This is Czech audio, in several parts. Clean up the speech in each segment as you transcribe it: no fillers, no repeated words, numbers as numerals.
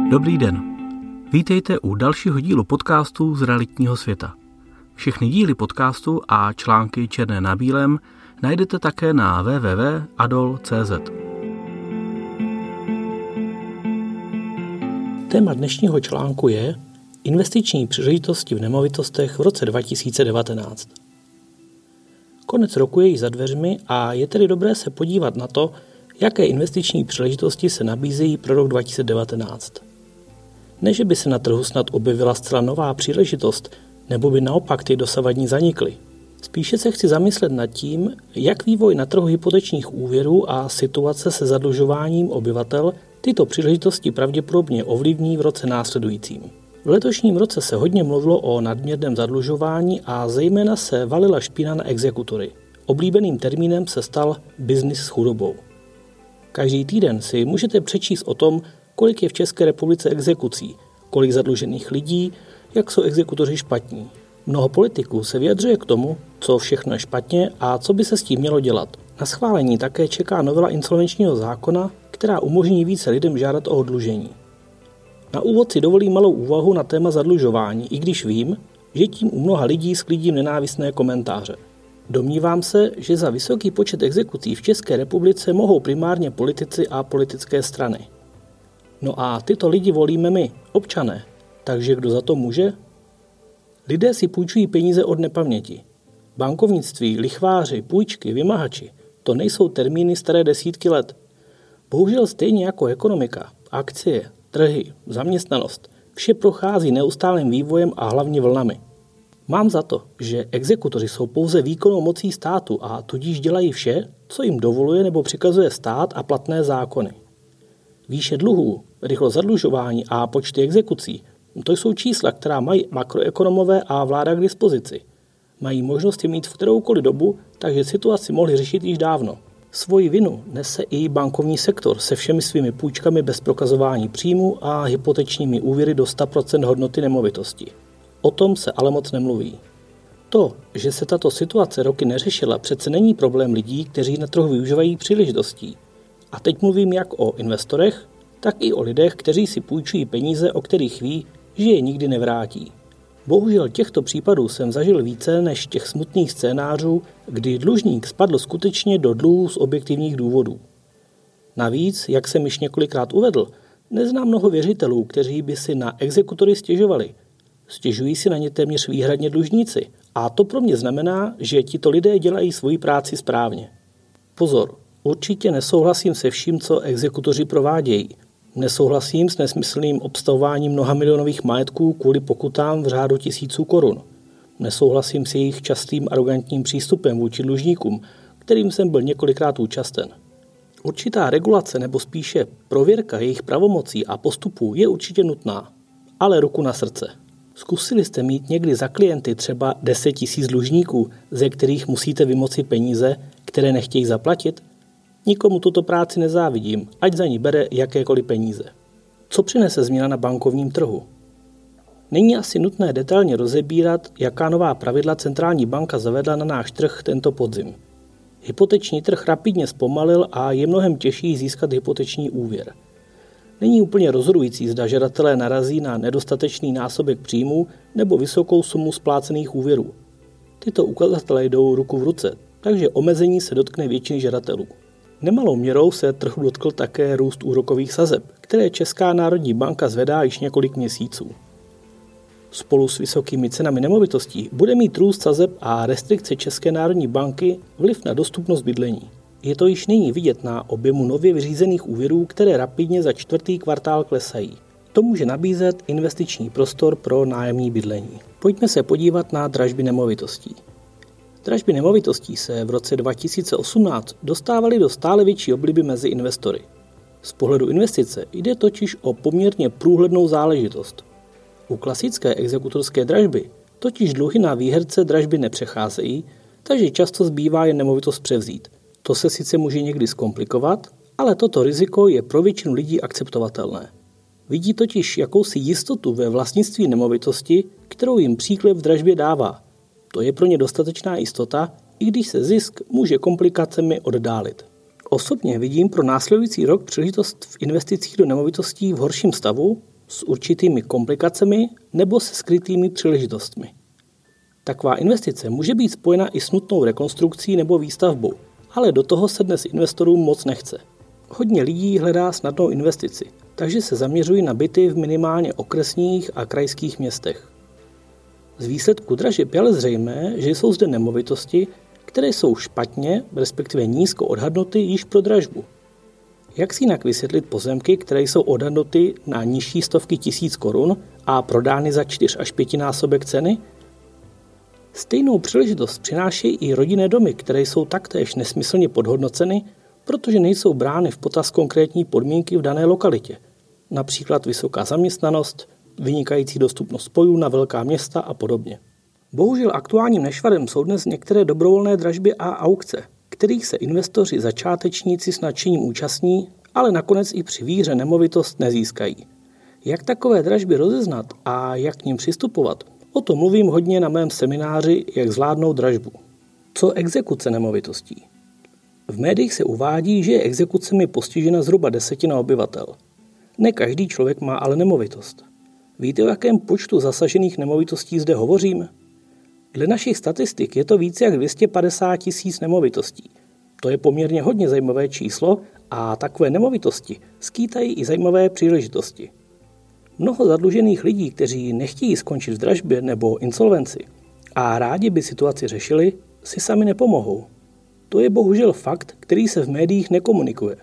Dobrý den. Vítejte u dalšího dílu podcastu z realitního světa. Všechny díly podcastu a články černé na bílém najdete také na www.adol.cz. Téma dnešního článku je investiční příležitosti v nemovitostech v roce 2019. Konec roku je již za dveřmi a je tedy dobré se podívat na to, jaké investiční příležitosti se nabízejí pro rok 2019. Ne, že by se na trhu snad objevila zcela nová příležitost, nebo by naopak ty dosavadní zanikly. Spíše se chci zamyslet nad tím, jak vývoj na trhu hypotečních úvěrů a situace se zadlužováním obyvatel tyto příležitosti pravděpodobně ovlivní v roce následujícím. V letošním roce se hodně mluvilo o nadměrném zadlužování a zejména se valila špína na exekutory. Oblíbeným termínem se stal biznis s chudobou. Každý týden si můžete přečíst o tom, kolik je v České republice exekucí, kolik zadlužených lidí, jak jsou exekutoři špatní. Mnoho politiků se vyjadřuje k tomu, co všechno je špatně a co by se s tím mělo dělat. Na schválení také čeká novela insolvenčního zákona, která umožní více lidem žádat o oddlužení. Na úvod si dovolím malou úvahu na téma zadlužování, i když vím, že tím u mnoha lidí sklidím nenávistné komentáře. Domnívám se, že za vysoký počet exekucí v České republice mohou primárně politici a politické strany. No a tyto lidi volíme my, občané. Takže kdo za to může? Lidé si půjčují peníze od nepaměti. Bankovnictví, lichváři, půjčky, vymahači, to nejsou termíny staré desítky let. Bohužel stejně jako ekonomika, akcie, trhy, zaměstnanost, vše prochází neustálým vývojem a hlavně vlnami. Mám za to, že exekutoři jsou pouze výkonnou mocí státu a tudíž dělají vše, co jim dovoluje nebo přikazuje stát a platné zákony. Výše dluhů, rychlost zadlužování a počty exekucí, to jsou čísla, která mají makroekonomové a vláda k dispozici. Mají možnost je mít v kteroukoliv dobu, takže situaci mohli řešit již dávno. Svoji vinu nese i bankovní sektor se všemi svými půjčkami bez prokazování příjmu a hypotečními úvěry do 100% hodnoty nemovitosti. O tom se ale moc nemluví. To, že se tato situace roky neřešila, přece není problém lidí, kteří na trhu využívají příležitostí. A teď mluvím jak o investorech, tak i o lidech, kteří si půjčují peníze, o kterých ví, že je nikdy nevrátí. Bohužel těchto případů jsem zažil více než těch smutných scénářů, kdy dlužník spadl skutečně do dluhů z objektivních důvodů. Navíc, jak jsem již několikrát uvedl, neznám mnoho věřitelů, kteří by si na exekutory stěžovali. Stěžují si na ně téměř výhradně dlužníci a to pro mě znamená, že tito lidé dělají svoji práci správně. Pozor, určitě nesouhlasím se vším, co exekutoři provádějí. Nesouhlasím s nesmyslným obstavováním mnohamilionových majetků kvůli pokutám v řádu tisíců korun. Nesouhlasím s jejich častým arrogantním přístupem vůči dlužníkům, kterým jsem byl několikrát účasten. Určitá regulace nebo spíše prověrka jejich pravomocí a postupů je určitě nutná, ale ruku na srdce. Zkusili jste mít někdy za klienty třeba 10 000 dlužníků, ze kterých musíte vymoci peníze, které nechtějí zaplatit? Nikomu tuto práci nezávidím, ať za ní bere jakékoliv peníze. Co přinese změna na bankovním trhu? Není asi nutné detailně rozebírat, jaká nová pravidla centrální banka zavedla na náš trh tento podzim. Hypoteční trh rapidně zpomalil a je mnohem těžší získat hypoteční úvěr. Není úplně rozhodující, zda žadatelé narazí na nedostatečný násobek příjmů nebo vysokou sumu splácených úvěrů. Tyto ukazatele jdou ruku v ruce, takže omezení se dotkne většiny žadatelů. Nemalou měrou se trhu dotkl také růst úrokových sazeb, které Česká národní banka zvedá již několik měsíců. Spolu s vysokými cenami nemovitostí bude mít růst sazeb a restrikce České národní banky vliv na dostupnost bydlení. Je to již nyní vidět na objemu nově vyřízených úvěrů, které rapidně za čtvrtý kvartál klesají. To může nabízet investiční prostor pro nájemní bydlení. Pojďme se podívat na dražby nemovitostí. Dražby nemovitostí se v roce 2018 dostávaly do stále větší obliby mezi investory. Z pohledu investice jde totiž o poměrně průhlednou záležitost. U klasické exekutorské dražby totiž dluhy na výherce dražby nepřecházejí, takže často zbývá jen nemovitost převzít. To se sice může někdy zkomplikovat, ale toto riziko je pro většinu lidí akceptovatelné. Vidí totiž jakousi jistotu ve vlastnictví nemovitosti, kterou jim příklep v dražbě dává. To je pro ně dostatečná jistota, i když se zisk může komplikacemi oddálit. Osobně vidím pro následující rok příležitost v investicích do nemovitostí v horším stavu, s určitými komplikacemi nebo se skrytými příležitostmi. Taková investice může být spojena i s nutnou rekonstrukcí nebo výstavbou, ale do toho se dnes investorům moc nechce. Hodně lidí hledá snadnou investici, takže se zaměřují na byty v minimálně okresních a krajských městech. Z výsledku dražeb je ale zřejmé, že jsou zde nemovitosti, které jsou špatně, respektive nízko odhadnuty již pro dražbu. Jak si jinak vysvětlit pozemky, které jsou odhadnuty na nižší stovky tisíc korun a prodány za 4 až 5násobek ceny? Stejnou příležitost přinášejí i rodinné domy, které jsou taktéž nesmyslně podhodnoceny, protože nejsou brány v potaz konkrétní podmínky v dané lokalitě, například vysoká zaměstnanost, vynikající dostupnost spojů na velká města a podobně. Bohužel aktuálním nešvarem jsou dnes některé dobrovolné dražby a aukce, kterých se investoři začátečníci s nadšením účastní, ale nakonec i při výhře nemovitost nezískají. Jak takové dražby rozeznat a jak k nim přistupovat, o tom mluvím hodně na mém semináři Jak zvládnout dražbu. Co exekuce nemovitostí? V médiích se uvádí, že je exekucemi postižena zhruba 10% obyvatel. Ne každý člověk má ale nemovitost. Víte, o jakém počtu zasažených nemovitostí zde hovořím? Dle našich statistik je to více jak 250 000 nemovitostí. To je poměrně hodně zajímavé číslo a takové nemovitosti skýtají i zajímavé příležitosti. Mnoho zadlužených lidí, kteří nechtějí skončit v dražbě nebo insolvenci a rádi by situaci řešili, si sami nepomohou. To je bohužel fakt, který se v médiích nekomunikuje.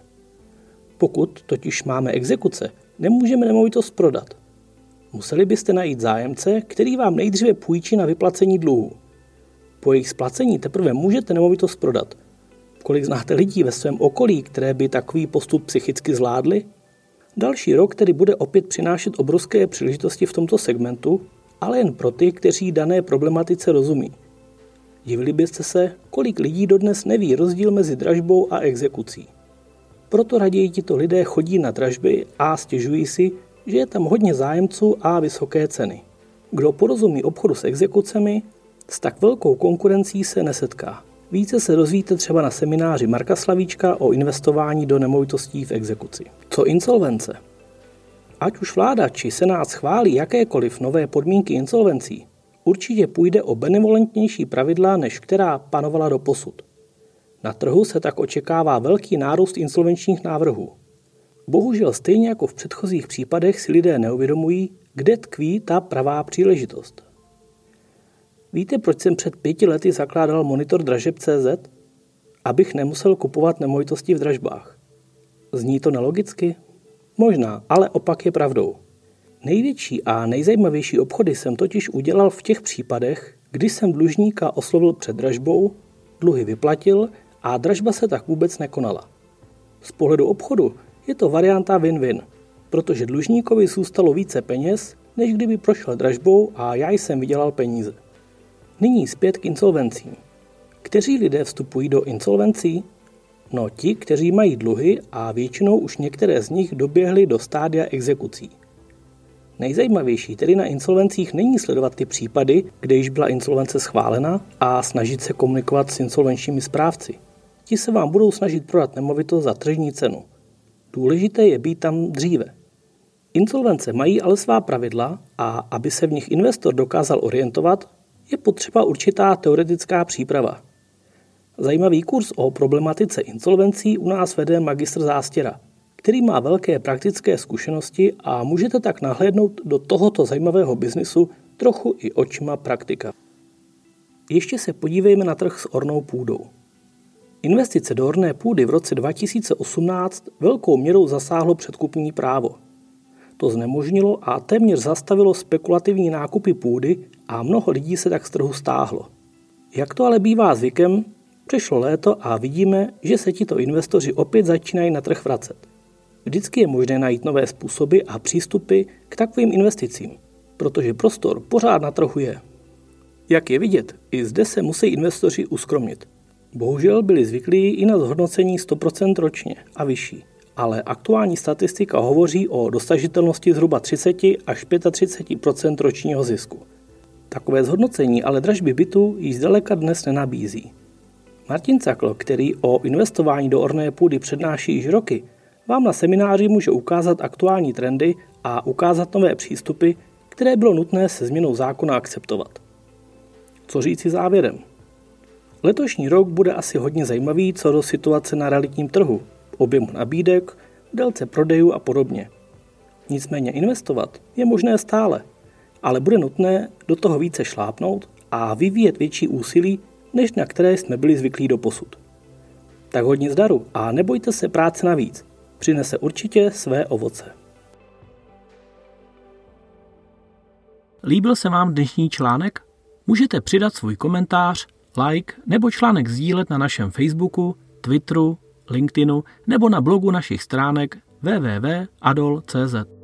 Pokud totiž máme exekuce, nemůžeme nemovitost prodat. Museli byste najít zájemce, který vám nejdříve půjčí na vyplacení dluhů. Po jejich splacení teprve můžete nemovitost prodat. Kolik znáte lidí ve svém okolí, které by takový postup psychicky zvládli? Další rok tedy bude opět přinášet obrovské příležitosti v tomto segmentu, ale jen pro ty, kteří dané problematice rozumí. Divili byste se, kolik lidí dodnes neví rozdíl mezi dražbou a exekucí. Proto raději tito lidé chodí na dražby a stěžují si, že je tam hodně zájemců a vysoké ceny. Kdo porozumí obchodu s exekucemi, s tak velkou konkurencí se nesetká. Více se dozvíte třeba na semináři Marka Slavíčka o investování do nemovitostí v exekuci. Co insolvence? Ať už vláda či senát schválí jakékoliv nové podmínky insolvencí, určitě půjde o benevolentnější pravidla, než která panovala doposud. Na trhu se tak očekává velký nárůst insolvenčních návrhů. Bohužel stejně jako v předchozích případech si lidé neuvědomují, kde tkví ta pravá příležitost. Víte, proč jsem před 5 lety zakládal monitor dražeb.cz? Abych nemusel kupovat nemovitosti v dražbách. Zní to nelogicky? Možná, ale opak je pravdou. Největší a nejzajímavější obchody jsem totiž udělal v těch případech, kdy jsem dlužníka oslovil před dražbou, dluhy vyplatil a dražba se tak vůbec nekonala. Z pohledu obchodu je to varianta win-win, protože dlužníkovi zůstalo více peněz, než kdyby prošel dražbou a já jsem vydělal peníze. Nyní zpět k insolvencím. Kteří lidé vstupují do insolvencí? No ti, kteří mají dluhy a většinou už některé z nich doběhly do stádia exekucí. Nejzajímavější tedy na insolvencích není sledovat ty případy, kde již byla insolvence schválena a snažit se komunikovat s insolvenčními správci. Ti se vám budou snažit prodat nemovitost za tržní cenu. Důležité je být tam dříve. Insolvence mají ale svá pravidla a aby se v nich investor dokázal orientovat, je potřeba určitá teoretická příprava. Zajímavý kurz o problematice insolvencí u nás vede magistr Zástěra, který má velké praktické zkušenosti a můžete tak nahlédnout do tohoto zajímavého biznisu trochu i očima praktika. Ještě se podívejme na trh s ornou půdou. Investice do orné půdy v roce 2018 velkou měrou zasáhlo předkupní právo. To znemožnilo a téměř zastavilo spekulativní nákupy půdy a mnoho lidí se tak z trhu stáhlo. Jak to ale bývá zvykem, přešlo léto a vidíme, že se tito investoři opět začínají na trh vracet. Vždycky je možné najít nové způsoby a přístupy k takovým investicím, protože prostor pořád na trhu je. Jak je vidět, i zde se musí investoři uskromnit. Bohužel byli zvyklí i na zhodnocení 100% ročně a vyšší, ale aktuální statistika hovoří o dosažitelnosti zhruba 30 až 35% ročního zisku. Takové zhodnocení ale dražby bytu již zdaleka dnes nenabízí. Martin Cakl, který o investování do orné půdy přednáší již roky, vám na semináři může ukázat aktuální trendy a ukázat nové přístupy, které bylo nutné se změnou zákona akceptovat. Co říci závěrem? Letošní rok bude asi hodně zajímavý co do situace na realitním trhu, objemu nabídek, délce prodejů a podobně. Nicméně investovat je možné stále, ale bude nutné do toho více šlápnout a vyvíjet větší úsilí, než na které jsme byli zvyklí doposud. Tak hodně zdaru a nebojte se práce navíc, přinese určitě své ovoce. Líbil se vám dnešní článek? Můžete přidat svůj komentář, like nebo článek sdílet na našem Facebooku, Twitteru, LinkedInu nebo na blogu našich stránek www.adol.cz.